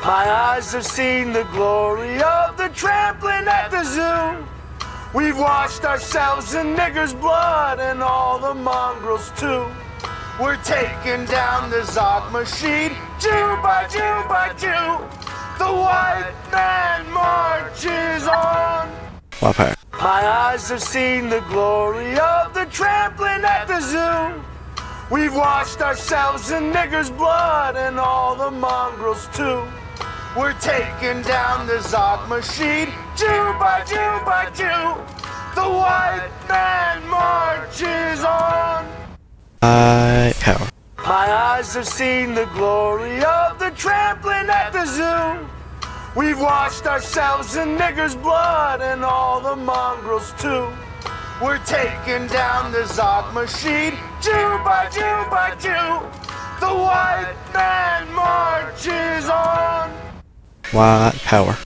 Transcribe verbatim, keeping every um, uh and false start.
My eyes have seen the glory of the trampling at the zoo. We've washed ourselves in niggers' blood and all the mongrels too. We're taking down the Zog machine, Jew by Jew by Jew. The white man marches on. Wildfire. My eyes have seen the glory of the trampling at the zoo. We've washed ourselves in niggers' blood and all the mongrels too. We're taking down the Zog machine, Jew by Jew by Jew. The white man marches on. I power. My eyes have seen the glory of the trampling at the zoo. We've washed ourselves in niggers' blood and all the mongrels too. We're taking down the Zog machine, Jew by Jew by Jew. The white man marches on. White power.